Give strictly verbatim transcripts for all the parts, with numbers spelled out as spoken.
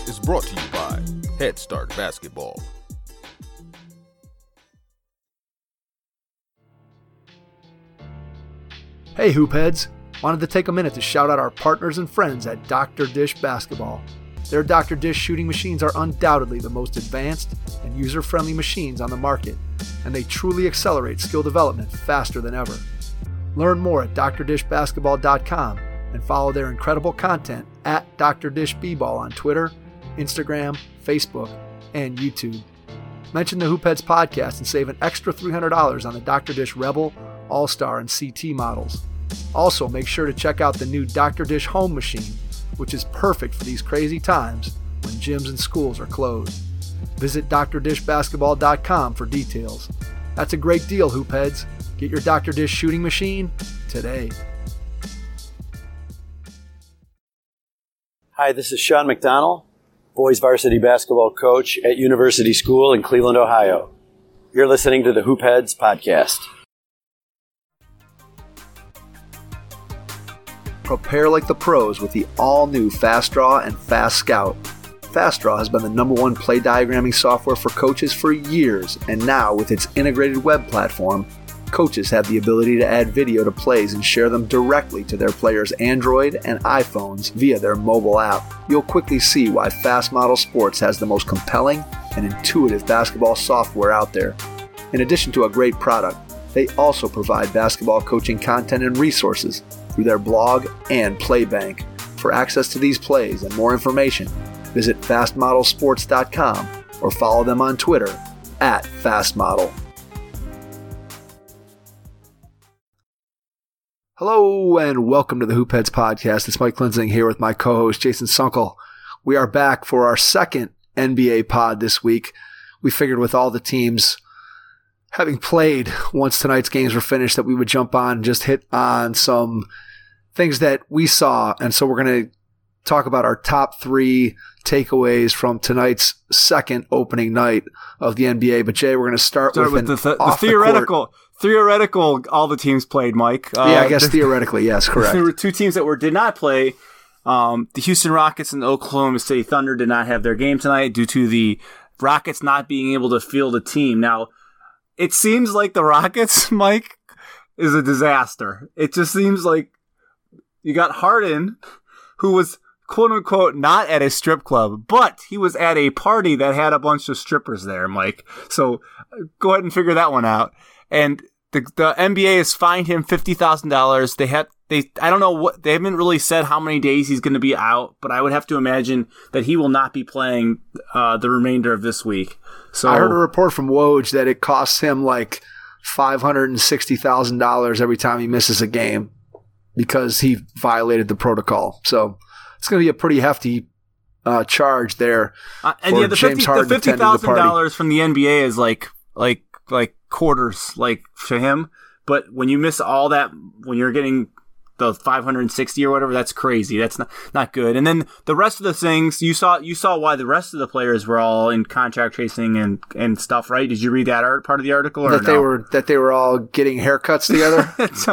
is brought to you by Head Start Basketball. Hey Hoopheads! Wanted to take a minute to shout out our partners and friends at Doctor Dish Basketball. Their Doctor Dish shooting machines are undoubtedly the most advanced and user-friendly machines on the market, and they truly accelerate skill development faster than ever. Learn more at D R dish basketball dot com and follow their incredible content at D R Dish B-Ball on Twitter, Instagram, Facebook, and YouTube. Mention the Hoopheads podcast and save an extra three hundred dollars on the Doctor Dish Rebel, All-Star, and C T models. Also, make sure to check out the new Doctor Dish Home Machine, which is perfect for these crazy times when gyms and schools are closed. Visit D R dish basketball dot com for details. That's a great deal, Hoopheads. Get your Doctor Dish shooting machine today. Hi, this is Sean McDonald, boys varsity basketball coach at University School in Cleveland, Ohio. You're listening to the Hoopheads podcast. Prepare like the pros with the all-new Fast Draw and Fast Scout. Fast Draw has been the number one play diagramming software for coaches for years, and now with its integrated web platform, coaches have the ability to add video to plays and share them directly to their players' Android and iPhones via their mobile app. You'll quickly see why Fast Model Sports has the most compelling and intuitive basketball software out there. In addition to a great product, they also provide basketball coaching content and resources through their blog and Playbank. For access to these plays and more information, visit fast model sports dot com or follow them on Twitter at fastmodel. Hello and welcome to the Hoopheads podcast. It's Mike Linsing here with my co-host Jason Sunkel. We are back for our second N B A pod this week. We figured with all the teams having played once tonight's games were finished that we would jump on and just hit on some things that we saw. And so we're going to talk about our top three takeaways from tonight's second opening night of the N B A. But Jay, we're going to start, start with, with the, the, the theoretical. The theoretical, all the teams played, Mike. Uh, yeah, I guess theoretically, yes, correct. There were two teams that were did not play. Um, the Houston Rockets and the Oklahoma City Thunder did not have their game tonight due to the Rockets not being able to field a team. Now, it seems like the Rockets, Mike, is a disaster. It just seems like you got Harden, who was quote-unquote not at a strip club, but he was at a party that had a bunch of strippers there, Mike. So go ahead and figure that one out. And the the N B A has fined him fifty thousand dollars. They had they I don't know what they haven't really said how many days he's going to be out, but I would have to imagine that he will not be playing uh, the remainder of this week. So I heard a report from Woj that it costs him like five hundred sixty thousand dollars every time he misses a game because he violated the protocol. So it's going to be a pretty hefty uh, charge there. Uh, and yeah, the James fifty the fifty thousand dollars from the N B A is like like like quarters like to him. But when you miss all that, when you're getting the five hundred sixty or whatever, that's crazy. That's not, not good. And then the rest of the things, you saw you saw why the rest of the players were all in contract tracing and, and stuff, right? Did you read that art, part of the article? Or that no? they were that they were all getting haircuts together? Oh,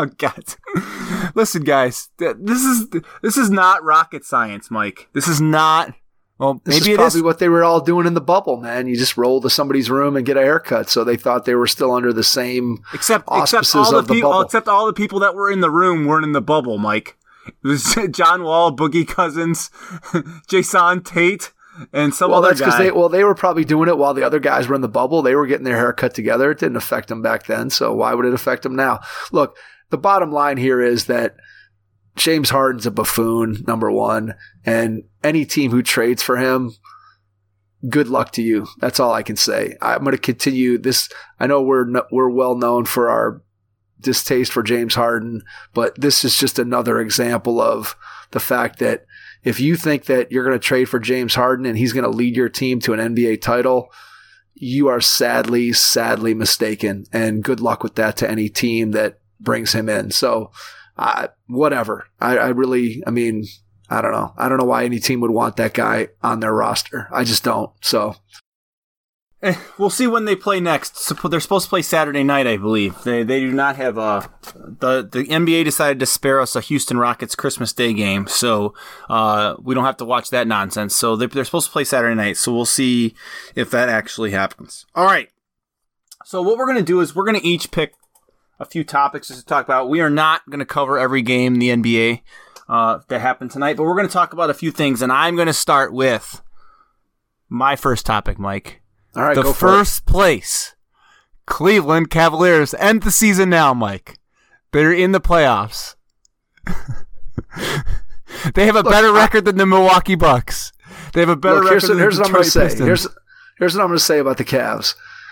God. Listen, guys, this is this is not rocket science, Mike. This is not. Well, this maybe is it probably is. what they were all doing in the bubble, man. You just roll to somebody's room and get a haircut, so they thought they were still under the same except auspices except all the, of the people, bubble. Except all the people that were in the room weren't in the bubble, Mike. It was John Wall, Boogie Cousins, Jason Tate, and some well, other that's guy. They, well, they were probably doing it while the other guys were in the bubble. They were getting their hair cut together. It didn't affect them back then, so why would it affect them now? Look, the bottom line here is that James Harden's a buffoon, number one, and any team who trades for him, good luck to you. That's all I can say. I'm going to continue this. I know we're no, we're well known for our distaste for James Harden, but this is just another example of the fact that if you think that you're going to trade for James Harden and he's going to lead your team to an N B A title, you are sadly, sadly mistaken. And good luck with that to any team that brings him in. So, uh, whatever. I, I really, I mean, I don't know. I don't know why any team would want that guy on their roster. I just don't. So, Eh, we'll see when they play next. So they're supposed to play Saturday night, I believe. They they do not have a the the N B A decided to spare us a Houston Rockets Christmas Day game, so uh, we don't have to watch that nonsense. So they're, they're supposed to play Saturday night. So we'll see if that actually happens. All right. So what we're gonna do is we're gonna each pick a few topics to talk about. We are not gonna cover every game in the N B A uh, that happened tonight, but we're gonna talk about a few things, and I'm gonna start with my first topic, Mike. All right, the go for first it. place Cleveland Cavaliers end the season now, Mike. They're in the playoffs. They have a Look, better I, record than the Milwaukee Bucks. They have a better look, record here's, than here's the what I'm going Detroit to say. Pistons. Here's, here's what I'm going to say about the Cavs.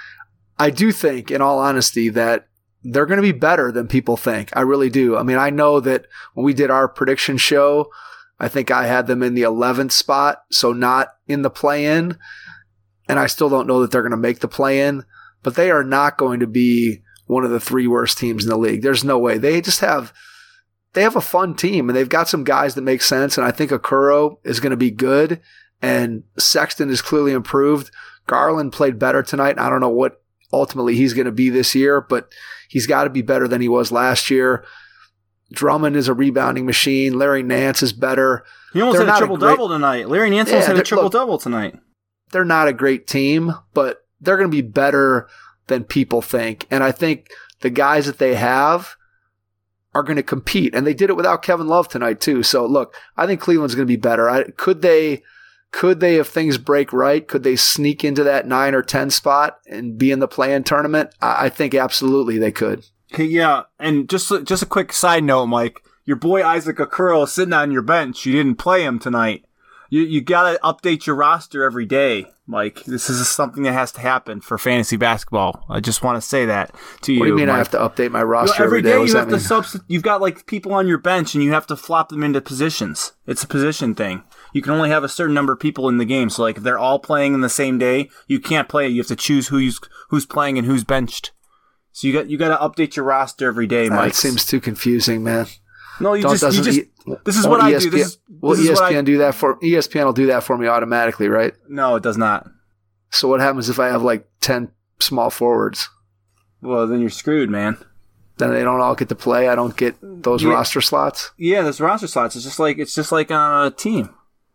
I do think, in all honesty, that they're going to be better than people think. I really do. I mean, I know that when we did our prediction show, I think I had them in the eleventh spot, so not in the play-in. And I still don't know that they're going to make the play-in, but they are not going to be one of the three worst teams in the league. There's no way. They just have they have a fun team, and they've got some guys that make sense, and I think Okoro is going to be good, and Sexton is clearly improved. Garland played better tonight. I don't know what ultimately he's going to be this year, but he's got to be better than he was last year. Drummond is a rebounding machine. Larry Nance is better. He almost They're had a not a triple-double great- tonight. Larry Nance Yeah, almost had a they're- look- triple-double tonight. They're not a great team, but they're going to be better than people think. And I think the guys that they have are going to compete. And they did it without Kevin Love tonight too. So look, I think Cleveland's going to be better. I, could they, could they, if things break right, could they sneak into that nine or ten spot and be in the play-in tournament? I, I think absolutely they could. Okay, yeah, and just just a quick side note, Mike. Your boy Isaac Okoro is sitting on your bench. You didn't play him tonight. You you gotta update your roster every day, Mike. This is something that has to happen for fantasy basketball. I just want to say that to you. What do you mean Mike. I have to update my You know, roster every every day? day What does you that have to mean? subst- You've got like people on your bench, and you have to flop them into positions. It's a position thing. You can only have a certain number of people in the game. So like if they're all playing in the same day, you can't play. You have to choose who's who's playing and who's benched. So you got you got to update your roster every day, Mike. That seems too confusing, man. No, you Don't- just, you doesn't just E- this is won't what I E S P N do. This is, Will this is what E S P N I, do that for E S P N will do that for me automatically, right? No, it does not. So what happens if I have like ten small forwards? Well, then you're screwed, man. Then they don't all get to play. I don't get those Yeah. roster slots. Yeah, there's roster slots. It's just like it's just like on a team.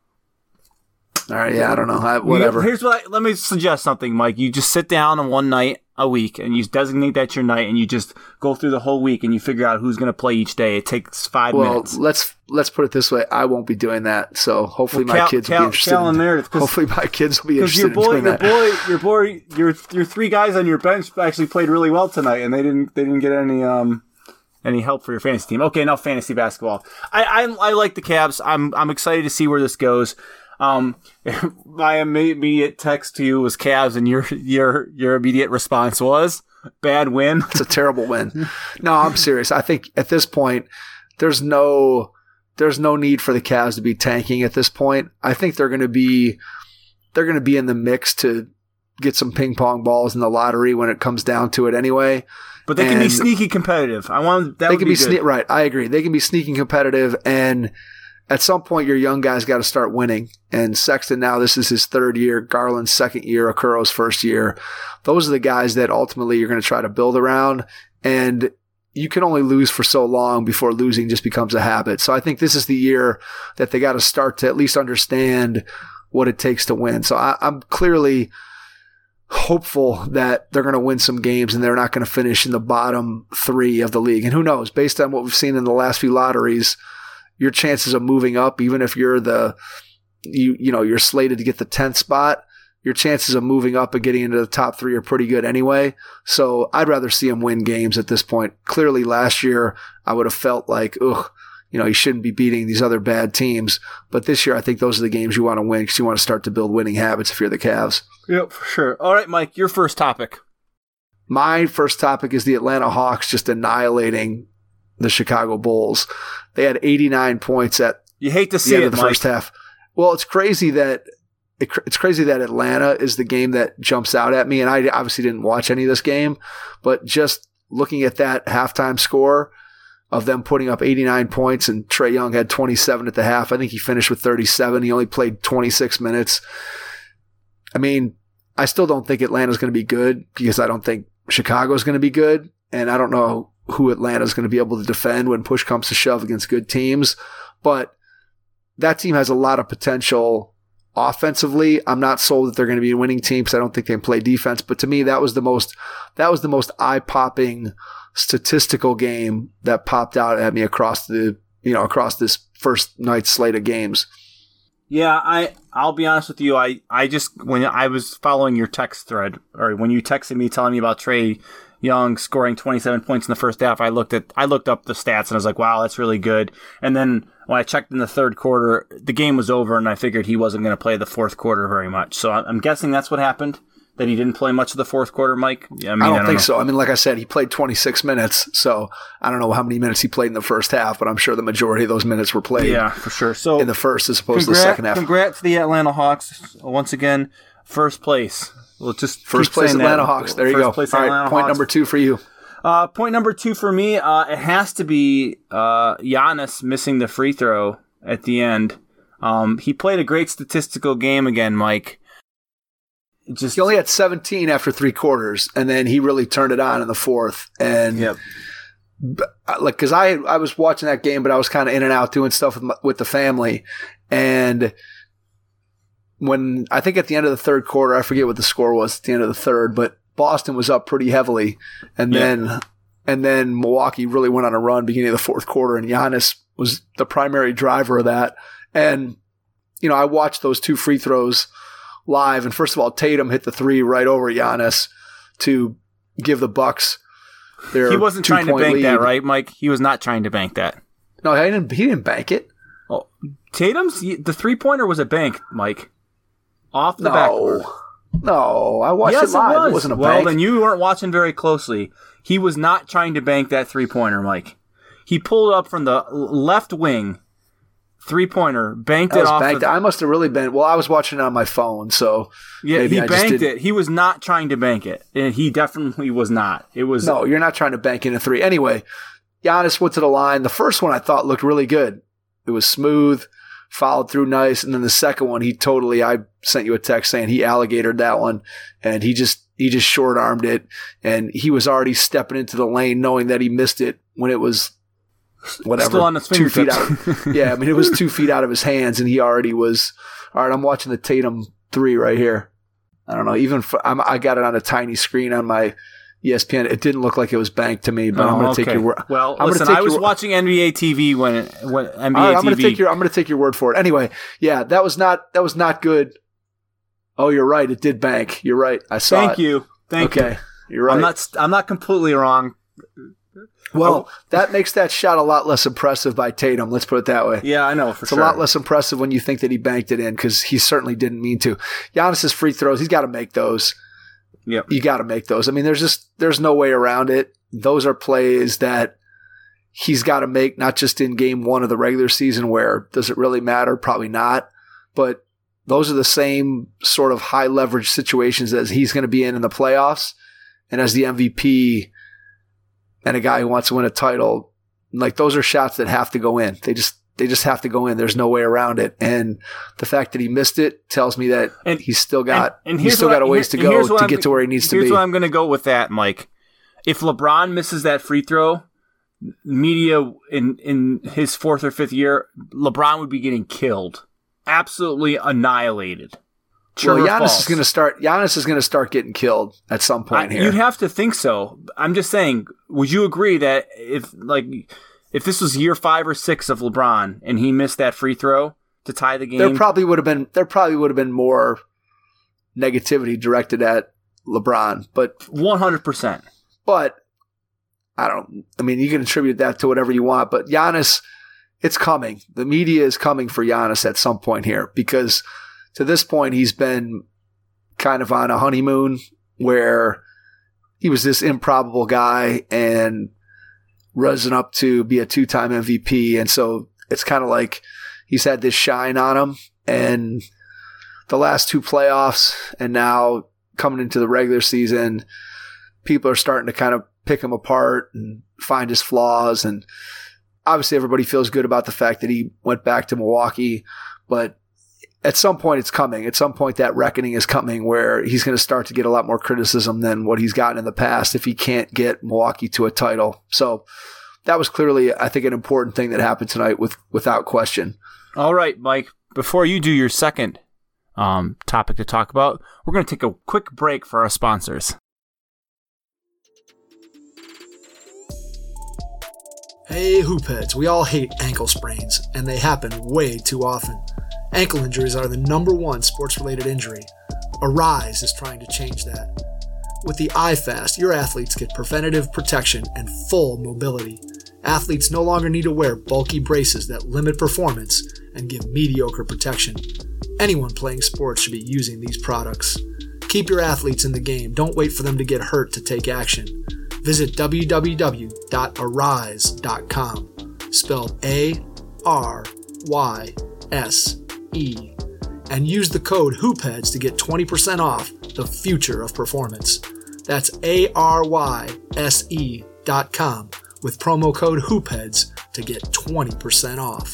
All right, yeah, I don't know. I, whatever. Here's what I, let me suggest something, Mike. You just sit down on one night a week and you designate that your night, and you just go through the whole week and you figure out who's going to play each day. It takes five Well, minutes. let's let's put it this way. I won't be doing that. So hopefully Well, my Cal- kids will Cal- be interested. Cal in, and Meredith, 'cause- hopefully my kids will be Because interested your boy, in your doing that. boy, your boy, your your three guys on your bench actually played really well tonight, and they didn't they didn't get any um any help for your fantasy team. Okay, now fantasy basketball. I I, I like the Cavs. I'm I'm excited to see where this goes. Um, my immediate text to you was Cavs, and your your your immediate response was bad win. It's a terrible win. No, I'm serious. I think at this point, there's no there's no need for the Cavs to be tanking at this point. I think they're going to be they're going to be in the mix to get some ping pong balls in the lottery when it comes down to it anyway. But they can be And sneaky competitive. I want that. They would can be, be good. sne- right. I agree. They can be sneaking competitive, and at some point, your young guys got to start winning. And Sexton now, this is his third year. Garland's second year. Okoro's first year. Those are the guys that ultimately you're going to try to build around. And you can only lose for so long before losing just becomes a habit. So I think this is the year that they got to start to at least understand what it takes to win. So I, I'm clearly hopeful that they're going to win some games and they're not going to finish in the bottom three of the league. And who knows, based on what we've seen in the last few lotteries, your chances of moving up, even if you're the, you you know, you're slated to get the tenth spot, your chances of moving up and getting into the top three are pretty good anyway. So I'd rather see them win games at this point. Clearly last year, I would have felt like, ugh, you know, you shouldn't be beating these other bad teams. But this year, I think those are the games you want to win because you want to start to build winning habits if you're the Cavs. Yep, for sure. All right, Mike, your first topic. My first topic is the Atlanta Hawks just annihilating the Chicago Bulls. They had eighty-nine points at You hate to the see end it, of the Mike. first half. Well, it's crazy that it, it's crazy that Atlanta is the game that jumps out at me, and I obviously didn't watch any of this game, but just looking at that halftime score of them putting up eighty-nine points, and Trae Young had twenty-seven at the half. I think he finished with thirty-seven. He only played twenty-six minutes. I mean, I still don't think Atlanta's going to be good because I don't think Chicago's going to be good. And I don't know who Atlanta's going to be able to defend when push comes to shove against good teams. But that team has a lot of potential offensively. I'm not sold that they're going to be a winning team because I don't think they can play defense. But to me, that was the most that was the most eye-popping statistical game that popped out at me across the you know across this first night's slate of games. Yeah, I I'll be honest with you. I, I just when I was following your text thread, or when you texted me telling me about Trae Young scoring twenty-seven points in the first half, I looked at I looked up the stats and I was like, wow, that's really good. And then when I checked in the third quarter, the game was over, and I figured he wasn't going to play the fourth quarter very much. So I'm guessing that's what happened, that he didn't play much of the fourth quarter, Mike. Yeah, I, mean, I, don't I don't think know. so. I mean, like I said, he played twenty-six minutes, so I don't know how many minutes he played in the first half, but I'm sure the majority of those minutes were played. Yeah, for sure. So in the first as opposed congrat, to the second half. Congrats to the Atlanta Hawks once again, first place. We'll just first keep place saying Atlanta that. Hawks. There you first go. Place All right, Atlanta point Hawks. number two for you. Uh, point number two for me, uh, it has to be uh, Giannis missing the free throw at the end. Um, he played a great statistical game again, Mike. It just He only had seventeen after three quarters, and then he really turned it on in the fourth. And Yep. like, because I I was watching that game, but I was kind of in and out doing stuff with my, with the family, and when I think at the end of the third quarter, I forget what the score was at the end of the third, but Boston was up pretty heavily, and Yeah. then and then Milwaukee really went on a run beginning of the fourth quarter, and Giannis was the primary driver of that. And you know, I watched those two free throws live, and first of all, Tatum hit the three right over Giannis to give the Bucks their he wasn't trying to two-point bank lead. that, right, Mike? He was not trying to bank that. No, he didn't. He didn't bank it. Oh, Tatum's the three pointer was a bank, Mike, off the No, backboard. no, I watched Yes, it live. it was. wasn't a well, bank. then you weren't watching very closely. He was not trying to bank that three pointer, Mike. He pulled up from the left wing, three pointer, banked That it was off. banked. The, I must have really been. Well, I was watching it on my phone, so yeah, maybe he I just banked didn't- it. He was not trying to bank it, and he definitely was not. It was No, you're not trying to bank in a three. Anyway, Giannis went to the line. The first one I thought looked really good. It was smooth, followed through nice, and then the second one, he totally. I sent you a text saying he alligatored that one, and he just he just short armed it, and he was already stepping into the lane, knowing that he missed it when it was whatever still on his two feet fingertips. out. Yeah, I mean it was two feet out of his hands, and he already was. All right, I'm watching the Tatum three right here. I don't know. Even for, I'm, I got it on a tiny screen on my E S P N. It didn't look like it was banked to me, but I'm Oh, going to okay. take your word. Well, I'm listen, gonna take I was your, watching N B A T V when it, when N B A All right, I'm T going V. to take your. I'm going to take your word for it. Anyway, yeah, that was not. That was not good. Oh, you're right. It did bank. You're right. I saw Thank it. you. Thank okay, you. you're right. I'm not. I'm not completely wrong. well, that makes that shot a lot less impressive by Tatum. Let's put it that way. Yeah, I know for It's sure. a lot less impressive when you think that he banked it in because he certainly didn't mean to. Giannis's free throws, he's got to make those. Yep. You got to make those. I mean, there's just there's no way around it. Those are plays that he's got to make, not just in game one of the regular season where does it really matter? Probably not. But those are the same sort of high leverage situations as he's going to be in in the playoffs. And as the M V P and a guy who wants to win a title, like those are shots that have to go in. They just they just have to go in. There's no way around it. And the fact that he missed it tells me that And- he's still got and, and he's here's still what got a I- ways to and here's go what to I'm- get to where he needs to Here's be. what I'm going to go with that, Mike. If LeBron misses that free throw, media in in his fourth or fifth year, LeBron would be getting killed, absolutely annihilated. True Well, or Giannis false? is going to start. Giannis is going to start getting killed at some point I- here. You'd have to think so. I'm just saying. Would you agree that if like if this was year five or six of LeBron and he missed that free throw to tie the game, there probably would have been. There probably would have been more negativity directed at LeBron, but one hundred percent. but I don't. I mean, you can attribute that to whatever you want, but Giannis, it's coming. The media is coming for Giannis at some point here because to this point he's been kind of on a honeymoon where he was this improbable guy and risen up to be a two-time M V P. And so it's kind of like he's had this shine on him. And the last two playoffs and now coming into the regular season, people are starting to kind of pick him apart and find his flaws. And obviously everybody feels good about the fact that he went back to Milwaukee. But at some point it's coming. At some point that reckoning is coming where he's going to start to get a lot more criticism than what he's gotten in the past if he can't get Milwaukee to a title. So that was clearly, I think, an important thing that happened tonight with without question. All right, Mike, before you do your second um, topic to talk about, we're going to take a quick break for our sponsors. Hey, hoopheads, we all hate ankle sprains, and they happen way too often. Ankle injuries are the number one sports-related injury. Arise is trying to change that. With the iFast, your athletes get preventative protection and full mobility. Athletes no longer need to wear bulky braces that limit performance and give mediocre protection. Anyone playing sports should be using these products. Keep your athletes in the game. Don't wait for them to get hurt to take action. Visit w w w dot arise dot com, spelled A R Y S E, and use the code HOOPHEADS to get twenty percent off the future of performance. That's A R Y S E dot com with promo code HOOPHEADS to get twenty percent off.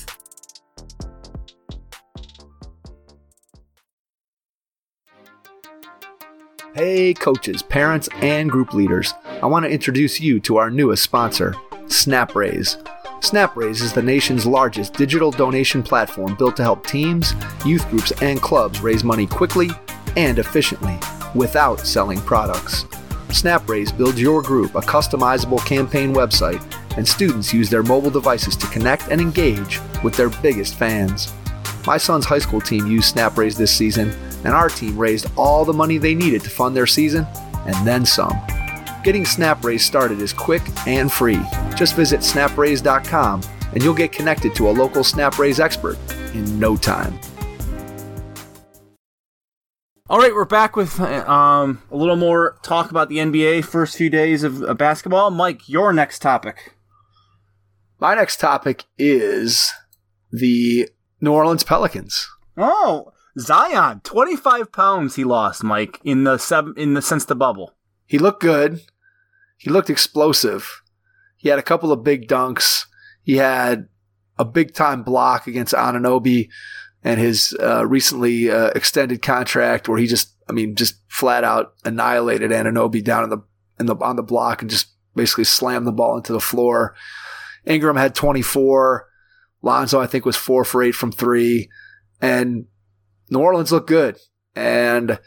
Hey coaches, parents, and group leaders. I want to introduce you to our newest sponsor, SnapRaise. SnapRaise is the nation's largest digital donation platform built to help teams, youth groups, and clubs raise money quickly and efficiently without selling products. SnapRaise builds your group a customizable campaign website, and students use their mobile devices to connect and engage with their biggest fans. My son's high school team used SnapRaise this season, and our team raised all the money they needed to fund their season, and then some. Getting SnapRaise started is quick and free. Just visit snap raise dot com and you'll get connected to a local SnapRaise expert in no time. All right, we're back with um, a little more talk about the N B A first few days of, of basketball. Mike, your next topic. My next topic is the New Orleans Pelicans. Oh, Zion, twenty-five pounds he lost, Mike, in the seven, in the since the bubble. He looked good. He looked explosive. He had a couple of big dunks. He had a big-time block against Anunoby and his uh, recently uh, extended contract where he just, I mean, just flat out annihilated Anunoby down in the in the on the block and just basically slammed the ball into the floor. Ingram had twenty-four. Lonzo, I think, was four for eight from three. And New Orleans looked good. And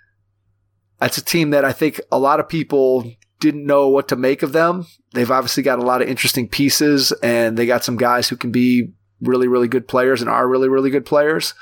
that's a team that I think a lot of people didn't know what to make of them. They've obviously got a lot of interesting pieces, and they got some guys who can be really, really good players and are really, really good players.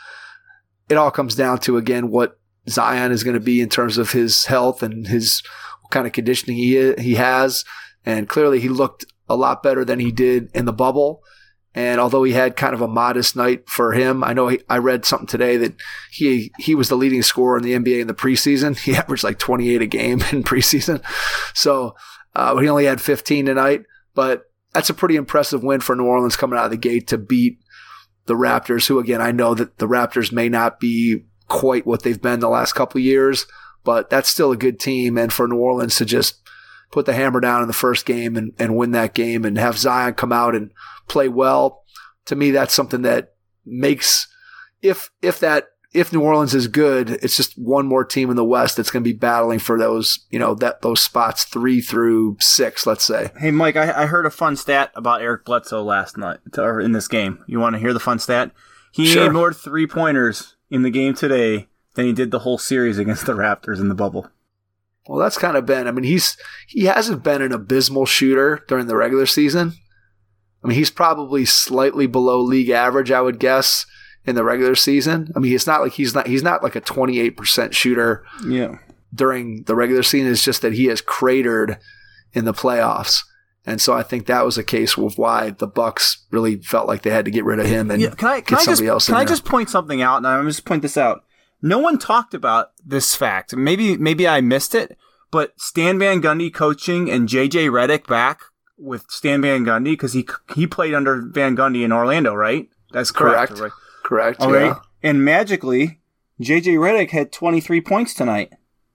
It all comes down to, again, what Zion is going to be in terms of his health and his what kind of conditioning he he has. And clearly he looked a lot better than he did in the bubble. And although he had kind of a modest night for him, I know he, I read something today that he he was the leading scorer in the N B A in the preseason. He averaged like twenty-eight a game in preseason. So uh, he only had fifteen tonight. But that's a pretty impressive win for New Orleans coming out of the gate to beat the Raptors, who, again, I know that the Raptors may not be quite what they've been the last couple of years, but that's still a good team. And for New Orleans to just put the hammer down in the first game and, and win that game and have Zion come out and play well, to me, that's something that makes, if if that if New Orleans is good, it's just one more team in the West that's going to be battling for those, you know, that those spots three through six, let's say. Hey, Mike, I, I heard a fun stat about Eric Bledsoe last night, or in this game. You want to hear the fun stat? He Sure. made more three-pointers in the game today than he did the whole series against the Raptors in the bubble. Well, that's kind of been, I mean, he's he hasn't been an abysmal shooter during the regular season. I mean, he's probably slightly below league average, I would guess, in the regular season. I mean, it's not like he's not he's not like a twenty-eight percent shooter Yeah. during the regular season. It's just that he has cratered in the playoffs. And so I think that was a case of why the Bucks really felt like they had to get rid of him and Yeah, can I, can get I somebody just, else in Can I there. just point something out? And I'm just point this out. No one talked about this fact. Maybe maybe I missed it, but Stan Van Gundy coaching and J J Redick back with Stan Van Gundy, because he he played under Van Gundy in Orlando, right? That's correct. Correct. Right? Correct. All yeah. right. And magically, J J Redick had twenty-three points tonight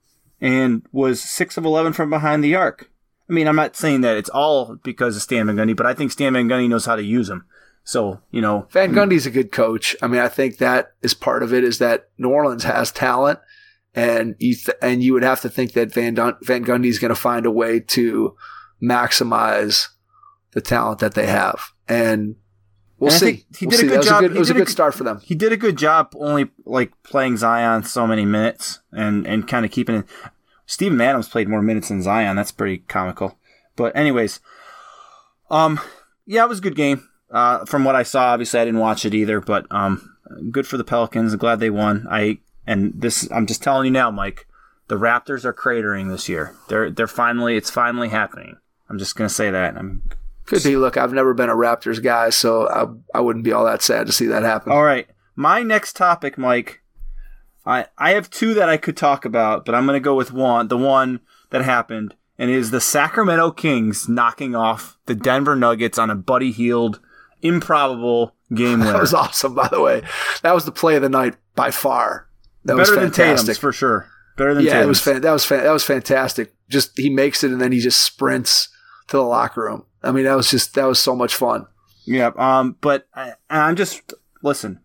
and was six of eleven from behind the arc. I mean, I'm not saying that it's all because of Stan Van Gundy, but I think Stan Van Gundy knows how to use him. So, you know. Van Gundy's a good coach. I mean, I think that is part of it, is that New Orleans has talent, and you th- and you would have to think that Van, Dun- Van Gundy's going to find a way to maximize the talent that they have. And we'll and see. He we'll did see. a good was job. A good, it was a good start for them. He did a good job only like playing Zion so many minutes and, and kind of keeping it. Steven Adams played more minutes than Zion. That's pretty comical. But anyways, um, yeah, it was a good game. Uh, from what I saw, obviously I didn't watch it either, but um, good for the Pelicans. I'm glad they won. I and this I'm just telling you now, Mike. The Raptors are cratering this year. They're they're finally it's finally happening. I'm just gonna say that. I'm Could be. Look, I've never been a Raptors guy, so I I wouldn't be all that sad to see that happen. All right, my next topic, Mike. I I have two that I could talk about, but I'm gonna go with one. The one that happened, and it is the Sacramento Kings knocking off the Denver Nuggets on a Buddy Hield improbable game winner. That was awesome, by the way. That was the play of the night by far. That Better was than fantastic. Tatum's for sure. Better than yeah, Tatum's. it was fan- that was fan- that was fantastic. Just he makes it and then he just sprints to the locker room. I mean, that was just that was so much fun. Yeah, um, but I, I'm just listen.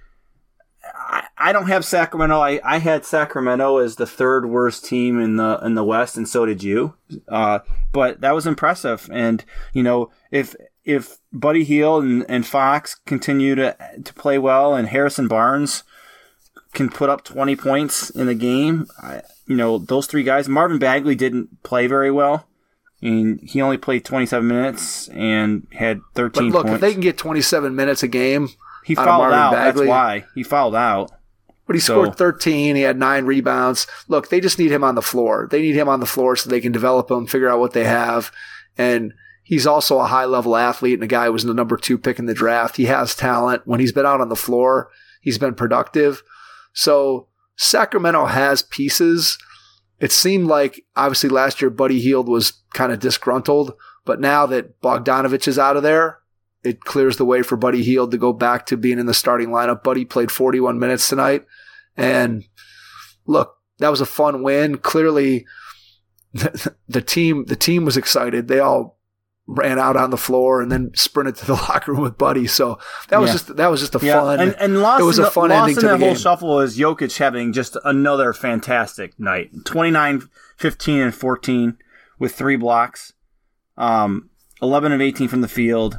I, I don't have Sacramento. I, I had Sacramento as the third worst team in the in the West, and so did you. Uh, but that was impressive, and you know if if Buddy Hield and, and Fox continue to to play well, and Harrison Barnes can put up twenty points in a game, I, you know those three guys. Marvin Bagley didn't play very well. I mean, he only played twenty-seven minutes and had thirteen But look, points. if they can get twenty-seven minutes a game, he out of fouled Marvin out. Bagley, That's why he fouled out. But he So- scored thirteen. He had nine rebounds. Look, they just need him on the floor. They need him on the floor so they can develop him, figure out what they have. And he's also a high-level athlete and a guy who was the number two pick in the draft. He has talent. When he's been out on the floor, he's been productive. So Sacramento has pieces. It seemed like, obviously, last year Buddy Hield was kind of disgruntled. But now that Bogdanovich is out of there, it clears the way for Buddy Hield to go back to being in the starting lineup. Buddy played forty-one minutes tonight. And look, that was a fun win. Clearly, the, the team the team was excited. They all ran out on the floor and then sprinted to the locker room with Buddy. So that was Yeah. just that was just a Yeah, fun. and, and lost it was in a the- fun lost ending in to the that whole game. shuffle is Jokic having just another fantastic night. twenty-nine, fifteen, and fourteen with three blocks. Um, eleven of eighteen from the field.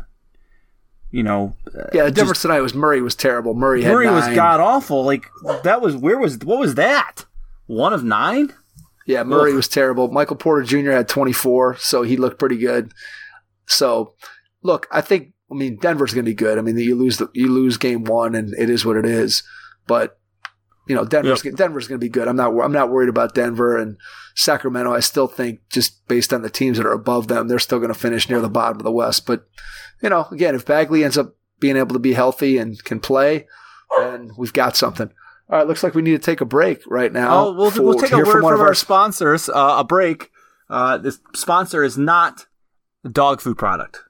You know, Yeah, the difference tonight was Murray was terrible. Murray had Murray was nine. god awful. Like that was where was what was that? One of nine? Yeah, Murray Ugh. was terrible. Michael Porter Junior had twenty-four, so he looked pretty good. So, look, I think I mean Denver's going to be good. I mean, you lose the, you lose game one, and it is what it is. But you know, Denver's Yep. Denver's going to be good. I'm not I'm not worried about Denver and Sacramento. I still think just based on the teams that are above them, they're still going to finish near the bottom of the West. But you know, again, if Bagley ends up being able to be healthy and can play, then we've got something. All right, looks like we need to take a break right now. Oh, we'll, for- we'll to take a hear word from one from of our sponsors. Uh, a break. Uh, this sponsor is not a dog food product.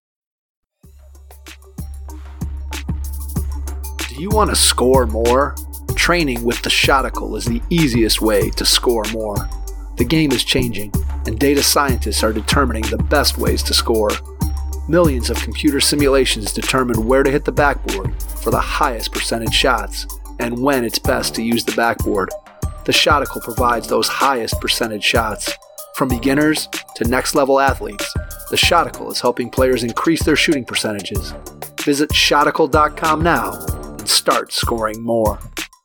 Do you want to score more? Training with the Shoticle is the easiest way to score more. The game is changing, and data scientists are determining the best ways to score. Millions of computer simulations determine where to hit the backboard for the highest percentage shots and when it's best to use the backboard. The Shoticle provides those highest percentage shots. From beginners to next level athletes, the Shoticle is helping players increase their shooting percentages. Visit shoticle dot com now and start scoring more.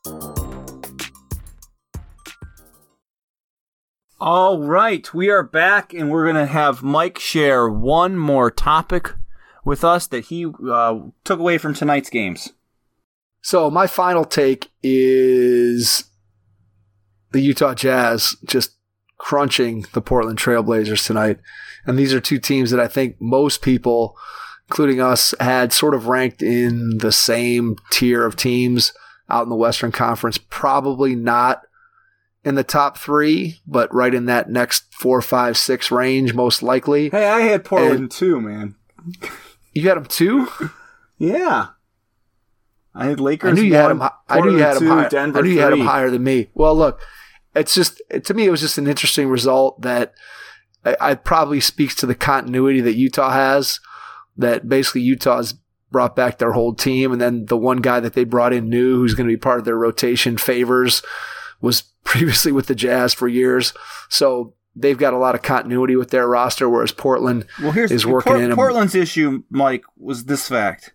All right, we are back, and we're going to have Mike share one more topic with us that he uh, took away from tonight's games. So my final take is the Utah Jazz just crunching the Portland Trailblazers tonight. And these are two teams that I think most people, including us, had sort of ranked in the same tier of teams out in the Western Conference. Probably not in the top three, but right in that next four, five, six range, most likely. Hey, I had Portland And- too, man. You had them too? Yeah. I had Lakers. I knew you had one, him. hi- I knew you had him. Portland two, High, Denver I knew you had him three. higher than me. Well, look, it's just to me, it was just an interesting result that I, I probably speaks to the continuity that Utah has. That basically Utah's brought back their whole team. And then the one guy that they brought in new, who's going to be part of their rotation, Favors, was previously with the Jazz for years. So they've got a lot of continuity with their roster, whereas Portland well, here's, is working Port- in them. Portland's issue, Mike, was this fact.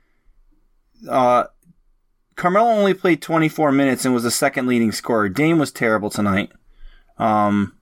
Uh, Carmelo only played twenty-four minutes and was the second leading scorer. Dame was terrible tonight. Um,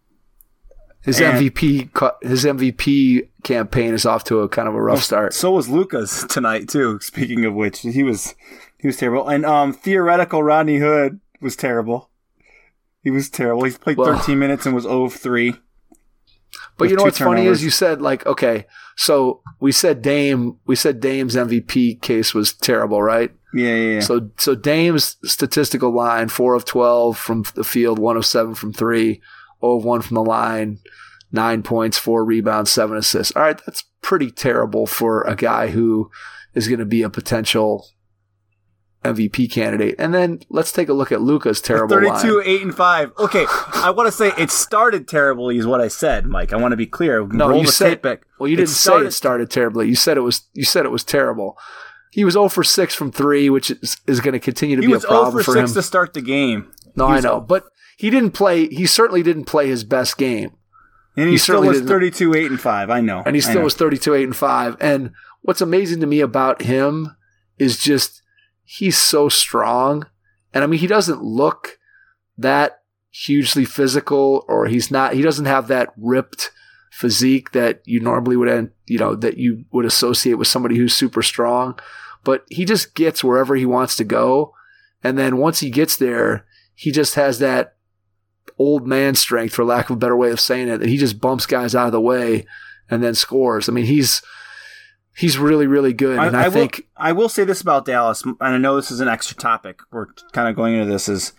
his and, M V P his M V P campaign is off to a kind of a rough well, start. So was Luka's tonight too. Speaking of which, he was he was terrible. And um, theoretical Rodney Hood was terrible. He was terrible. He played well, thirteen minutes and was zero of three. But you know what's turnovers. funny is you said, like, okay, so we said Dame, we said Dame's M V P case was terrible, right? Yeah, yeah, yeah. So, so Dame's statistical line, four of twelve from the field, one of seven from three, zero of one from the line, nine points, four rebounds, seven assists. All right, that's pretty terrible for a guy who is going to be a potential M V P candidate. And then let's take a look at Luka's terrible thirty-two, line. eight, and five. Okay, I want to say it started terribly is what I said, Mike. I want to be clear. No, Roll you the said, tape back. well, you didn't it started, say it started terribly. You said it was, you said it was terrible. He was zero for six from three, which is, is going to continue to he be a was problem zero for for him. six to start the game. No, He I was- know. But he didn't play, he certainly didn't play his best game. And he, He still certainly was didn't- thirty-two, eight, and five. I know. And he I still know. was thirty-two, eight, and five. And what's amazing to me about him is just he's so strong. And I mean, he doesn't look that hugely physical, or he's not, he doesn't have that ripped physique that you normally would, you know, that you would associate with somebody who's super strong. But he just gets wherever he wants to go. And then once he gets there, he just has that old man strength, for lack of a better way of saying it, that he just bumps guys out of the way and then scores. I mean, he's he's really, really good. And I, I, I think will, I will say this about Dallas, and I know this is an extra topic. We're kind of going into this is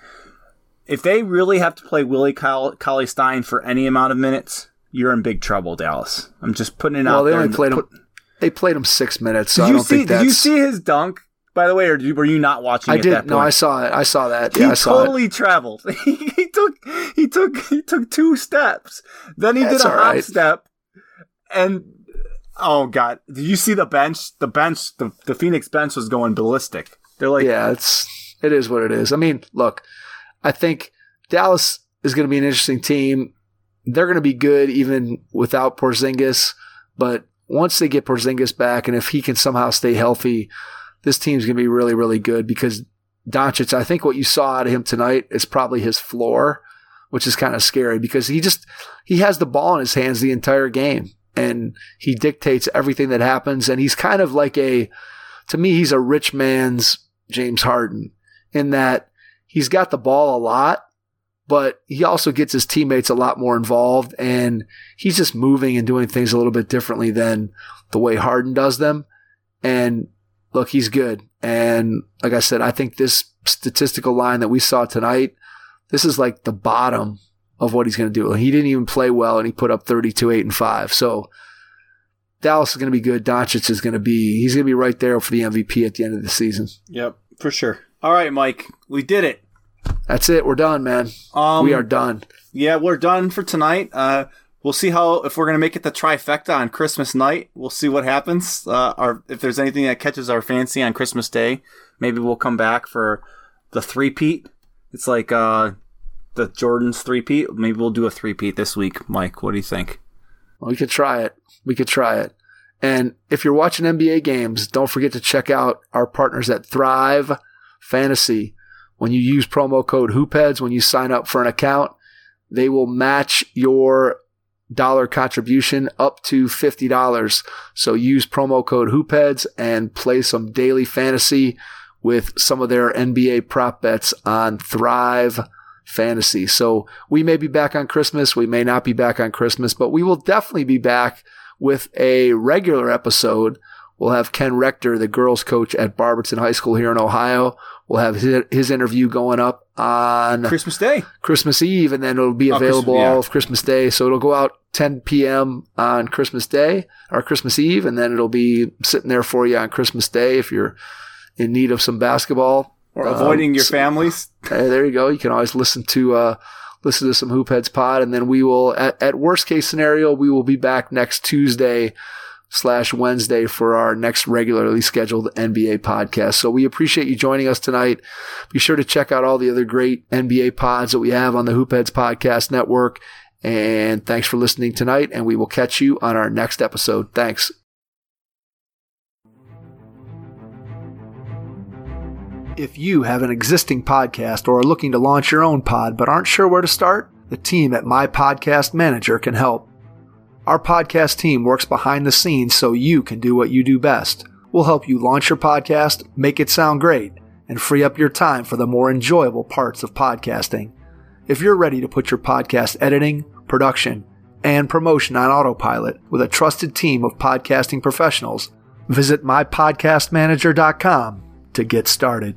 if they really have to play Willie Cauley Stein for any amount of minutes, you're in big trouble, Dallas. I'm just putting it well, out they there. only played put, him. They played him six minutes, so did I you don't see? think that's. Did you see his dunk, by the way, or did you, were you not watching? I at did. That point? No, I saw it. I saw that. He Yeah, I saw totally it. traveled. he, he took he took he took two steps. Then he That's did a all hop right. step, and oh god, did you see the bench? The bench, the, the Phoenix bench was going ballistic. They're like, Yeah, it's it is what it is. I mean, look, I think Dallas is going to be an interesting team. They're going to be good even without Porzingis, but once they get Porzingis back, and if he can somehow stay healthy, this team's going to be really, really good because Doncic, I think what you saw out of him tonight is probably his floor, which is kind of scary because he just he has the ball in his hands the entire game, and he dictates everything that happens, and he's kind of like a, to me, he's a rich man's James Harden in that he's got the ball a lot, but he also gets his teammates a lot more involved, and he's just moving and doing things a little bit differently than the way Harden does them. And look, he's good. And like I said, I think this statistical line that we saw tonight, this is like the bottom of what he's going to do. He didn't even play well, and he put up thirty-two, eight, and five. So Dallas is going to be good. Doncic is going to be, he's going to be right there for the M V P at the end of the season. yep, for sure. All right, Mike, we did it. That's it. We're done, man. Um, we are done. Yeah, we're done for tonight. Uh, we'll see how if we're gonna make it the trifecta on Christmas night. We'll see what happens. Uh, or if there's anything that catches our fancy on Christmas Day, maybe we'll come back for the three-peat. It's like uh, the Jordan's three-peat. Maybe we'll do a three-peat this week, Mike. What do you think? Well, we could try it. We could try it. And if you're watching N B A games, don't forget to check out our partners at Thrive Fantasy. When you use promo code HoopHeads, when you sign up for an account, they will match your dollar contribution up to fifty dollars. So use promo code HoopHeads and play some daily fantasy with some of their N B A prop bets on Thrive Fantasy. So we may be back on Christmas. We may not be back on Christmas, but we will definitely be back with a regular episode. We'll have Ken Rector, the girls coach at Barberton High School here in Ohio. We'll have his, his interview going up on Christmas Day. Christmas Eve, and then it'll be Oh, available Christmas- yeah. all of Christmas Day. So it'll go out ten p.m. on Christmas Day or Christmas Eve, and then it'll be sitting there for you on Christmas Day if you're in need of some basketball. Or avoiding Um, your so- families. Hey, there you go. You can always listen to uh, listen to some Hoopheads pod, and then we will, at, at worst case scenario, we will be back next Tuesday slash Wednesday for our next regularly scheduled N B A podcast. So we appreciate you joining us tonight. Be sure to check out all the other great N B A pods that we have on the Hoopheads Podcast Network. And thanks for listening tonight, and we will catch you on our next episode. Thanks. If you have an existing podcast or are looking to launch your own pod but aren't sure where to start, the team at My Podcast Manager can help. Our podcast team works behind the scenes so you can do what you do best. We'll help you launch your podcast, make it sound great, and free up your time for the more enjoyable parts of podcasting. If you're ready to put your podcast editing, production, and promotion on autopilot with a trusted team of podcasting professionals, visit my podcast manager dot com to get started.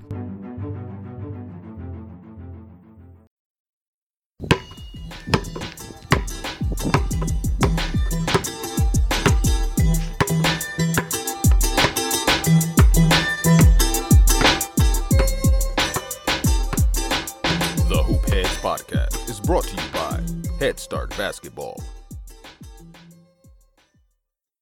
Podcast is brought to you by Head Start Basketball.